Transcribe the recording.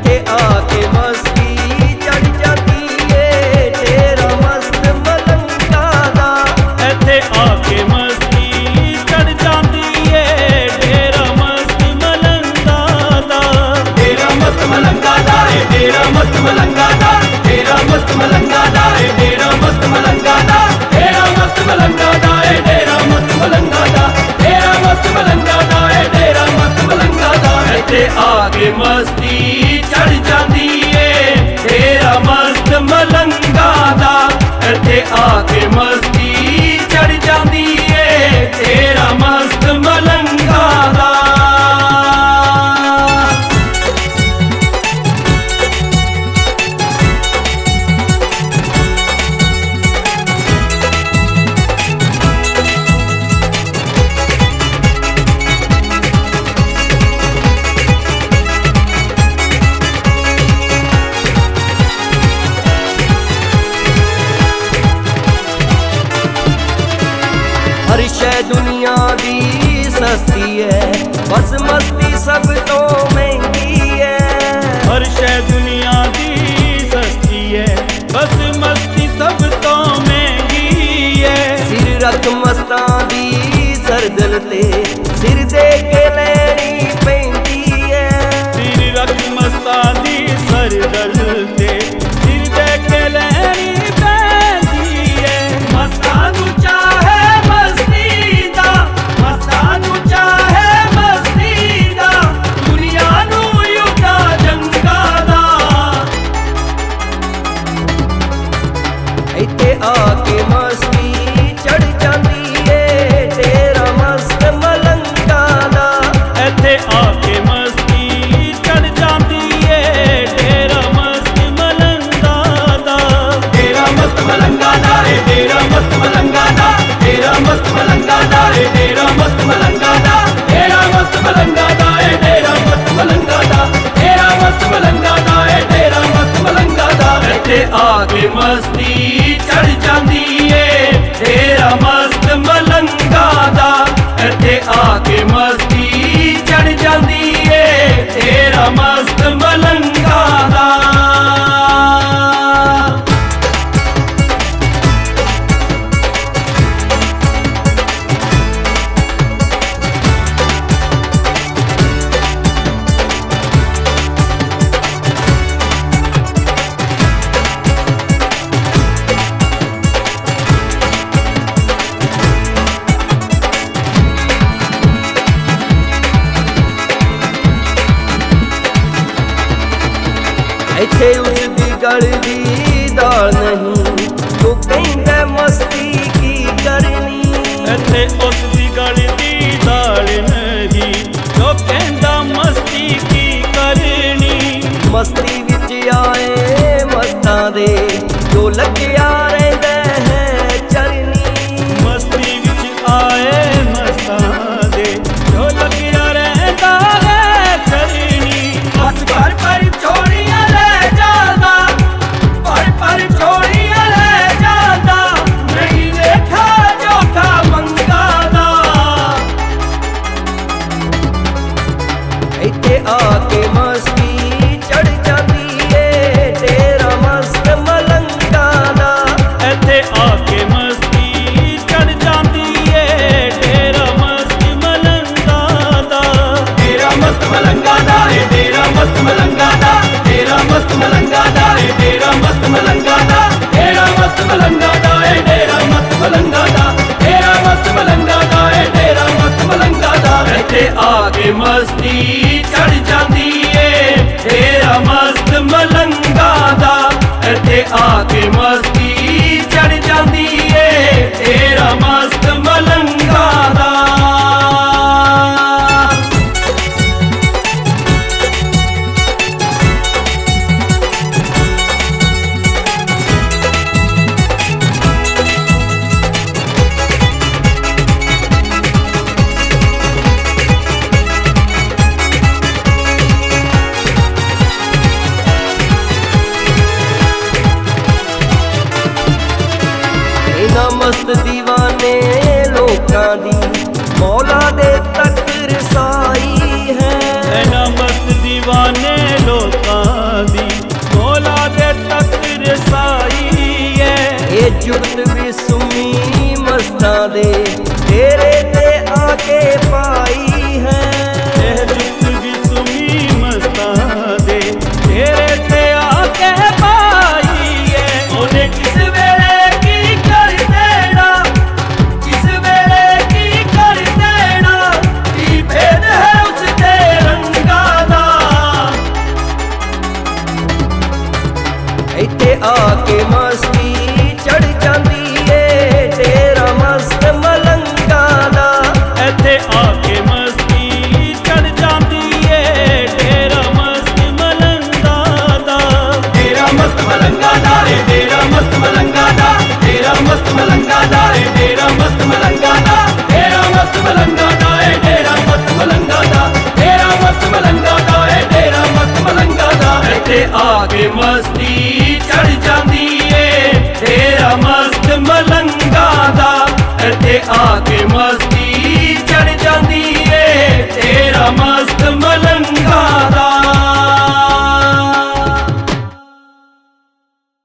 ਇੱਥੇ ਆ ਕੇ ਮਸਤੀ ਚੜ ਜਾਂਦੀ ਏ ਡੇਰਾ ਮਸਤ ਮਲੰਗਾ ਦਾ। ਇੱਥੇ ਆ ਕੇ ਮਸਤੀ ਚੜ ਜਾਂਦੀ ਏ ਡੇਰਾ ਮਸਤ ਮਲੰਗਾ ਦਾ। ਡੇਰਾ ਮਸਤ ਮਲੰਗਾ ਦਾ ਏ ਡੇਰਾ ਮਸਤ ਮਲੰਗਾ ਦਾ। ਡੇਰਾ ਮਸਤ ਮਲੰਗਾ ਦਾ ਏ ਡੇਰਾ ਮਸਤ ਮਲੰਗਾ ਦਾ। ਡੇਰਾ ਮਸਤ ਮਲੰਗਾ ਦਾ ਏ ਡੇਰਾ ਮਸਤ ਮਲੰਗਾ ਦਾ। ਡੇਰਾ ਮਸਤ ਮਲੰਗਾ ਦਾ ਏ ਡੇਰਾ ਮਸਤ ਮਲੰਗਾ ਦਾ। ਇੱਥੇ ਆ ਕੇ ਮਸਤੀ ਚੜ ਜਾਂਦੀ ਏ ਡੇਰਾ ਮਸਤ ਮਲੰਗਾ ਦਾ। ਇੱਥੇ ਆ ਕੇ ਮਸਤੀ ਚੜ ਜਾਂਦੀ ਏ ਡੇਰਾ ਮਸਤ ਮਲੰਗਾ ਦਾ। हर शै दुनिया दी सस्ती है बस मस्ती सब तो महंगी है। हर शै दुनिया दी सस्ती है बस मस्ती सब तो महंगी है। सिर रख मस्तां दी सरदल ते सिर दे के लैनी पैंदी है। सिर रख मस्तां दी सरदल ते सिर दे के लैनी पैंदी है। मस्तां नूं चाहे मस्ती दा मस्तां नूं चाहे मस्ती दा दुनिया नूं युद्धा जंगा दा। ਇੱਥੇ ਆ ਕੇ ਮਸਤੀ ਚੜ ਜਾਂਦੀ ਏ ਡੇਰਾ ਮਸਤ ਮਲੰਗਾ ਦਾ। ਇੱਥੇ ਆ ਕੇ ਮਸਤੀ ਚੜ ਜਾਂਦੀ ਏ ਡੇਰਾ ਮਸਤ ਮਲੰਗਾ ਦਾ। ਡੇਰਾ ਮਸਤ ਮਲੰਗਾ ਦਾ ਏ ਡੇਰਾ ਮਸਤ ਮਲੰਗਾ ਦਾ। ਡੇਰਾ ਮਸਤ ਮਲੰਗਾ ਦਾ ਏ ਡੇਰਾ ਮਸਤ ਮਲੰਗਾ ਦਾ। ਡੇਰਾ ਮਸਤ ਮਲੰਗਾ ਦਾ ਏ ਡੇਰਾ ਮਸਤ ਮਲੰਗਾ ਦਾ। ਡੇਰਾ ਮਸਤ ਮਲੰਗਾ ਦਾ ਏ ਡੇਰਾ ਮਸਤ ਮਲੰਗਾ ਦਾ। ਇੱਥੇ ਆ ਕੇ ਮਸਤੀ ਚੜ ਜਾਂਦੀ ਏ ਡੇਰਾ ਮਸਤ ਮਲੰਗਾ ਦਾ। ਇੱਥੇ ਆ ਕੇ ਮਸਤੀ ਚੜ ਜਾਂਦੀ ਏ ਡੇਰਾ ਮਸਤ ਮਲੰਗਾ ਦਾ। ਇੱਥੇ ਉਸ ਦੀ ਗਲ ਦੀ ਦਾਲ ਨਹੀਂ ਤੂੰ ਕਹਿੰਦਾ ਮਸਤੀ ਕੀ ਕਰਨੀ। ਇੱਥੇ ਉਸ ਦੀ ਗਲ ਦੀ ਦਾਲ ਨਹੀਂ ਜੋ ਕਹਿੰਦਾ ਮਸਤੀ ਕੀ ਕਰਨੀ। ਮਸਤੀ ਵਿੱਚ ਆਏ ਮਸਤਾਂ ਦੇ ਜੋ ਲੱਗਿਆ ਰਹਿੰਦਾ ਹੈ ਚਰਨੀ। ਮਸਤੀ ਵਿੱਚ ਆਏ ਮਸਤਾਂ ਦੇ ਜੋ ਲੱਗਿਆ ਰਹਿੰਦਾ ਹੈ ਚਰਨੀ। ਬਸ ਪਰ ਛੋੜੀਆਂ ਲੈ ਜਾਂਦਾ ਪਰ ਛੋੜੀਆਂ ਲੈ ਜਾਂਦਾ ਨਹੀਂ ਦੇਖਾ ਜੋਖਾ ਮੰਗਾ ਦਾ। ਇੱਥੇ ਆ ਕੇ ਮਸਤੀ ਚੜ ਜਾਂਦੀ ਏ ਡੇਰਾ ਮਸਤ ਮਲੰਗਾ ਦਾ। ਇੱਥੇ ਆ ਕੇ ਮਸਤੀ ਚੜ ਜਾਂਦੀ ਏ ਡੇਰਾ ਮਸਤ ਮਲੰਗਾ ਦਾ। ਡੇਰਾ ਮਸਤ ਮਲੰਗਾ ਦਾ ਏ ਡੇਰਾ ਮਸਤ ਮਲੰਗਾ ਦਾ। ਡੇਰਾ ਮਸਤ ਮਲੰਗਾ ਦਾ ਏ ਡੇਰਾ ਮਸਤ ਮਲੰਗਾ ਦਾ। ਡੇਰਾ ਮਸਤ ਮਲੰਗਾ ਦਾ ਏ ਡੇਰਾ ਮਸਤ ਮਲੰਗਾ ਦਾ। ਡੇਰਾ ਮਸਤ ਮਲੰਗਾ ਦਾ ਏ ਡੇਰਾ ਮਸਤ ਮਲੰਗਾ ਦਾ। ਇੱਥੇ ਆ ਕੇ ਮਸਤੀ ਚੜ ਜਾਂਦੀ ਏ ਡੇਰਾ ਮਸਤ ਮਲੰਗਾ ਦਾ। ਇੱਥੇ ਆ ਕੇ ਮਸਤੀ ਚੜ ਜਾਂਦੀ ਏ ਡੇਰਾ ਮਸਤ ਮਲੰਗਾ ਦਾ। ਦੇ ਤੇਰੇ ਤੇ ਆ ਕੇ ਪਾਈ ਹੈ। ਇਹ ਜੁੱਤਗੀ ਸੁਮੀ ਮਸਤਾਂ ਦੇ ਤੇਰੇ ਤੇ ਆ ਕੇ ਪਾਈ ਏ। ਉਹਨੇ ਕਿਸ ਵੇਲੇ ਕੀ ਕਰ ਦੇਣਾ, ਕਿਸ ਵੇਲੇ ਕੀ ਕਰ ਦੇਣਾ, ਕੀ ਭੇਦ ਹੈ ਉਸ ਦੇ ਰੰਗਾਂ ਦਾ। ਇੱਥੇ ਆ ਕੇ ਮਸਤੀ ਚੜ ਜਾਂਦੀ ਏ ਡੇਰਾ ਮਸਤ ਮਲੰਗਾਂ ਦਾ। ਇੱਥੇ ਆ ਕੇ ਮਸਤੀ ਚੜ ਜਾਂਦੀ ਏ ਡੇਰਾ ਮਸਤ ਮਲੰਗਾਂ ਦਾ। ਡੇਰਾ ਮਸਤ ਮਲੰਗਾਂ ਦਾ ਏ ਡੇਰਾ ਮਸਤ ਮਲੰਗਾਂ ਦਾ, ਡੇਰਾ ਮਸਤ ਮਲੰਗਾਂ ਦਾ ਏ ਡੇਰਾ ਮਸਤ ਮਲੰਗਾਂ ਦਾ, ਡੇਰਾ ਮਸਤ ਮਲੰਗਾਂ ਦਾ ਏ ਡੇਰਾ ਮਸਤ ਮਲੰਗਾਂ ਦਾ, ਡੇਰਾ ਮਸਤ ਮਲੰਗਾਂ ਦਾ ਏ ਡੇਰਾ ਮਸਤ ਮਲੰਗਾਂ ਦਾ। ਇੱਥੇ ਆ ਕੇ ਮਸਤੀ ਚੜ ਜਾਂਦੀ ਏ ਡੇਰਾ ਮਸਤ ਮਲੰਗਾਂ ਦਾ। ਇੱਥੇ ਆ ਕੇ ਮਸਤੀ ਚੜ ਜਾਂਦੀ ਏ ਡੇਰਾ ਮਸਤ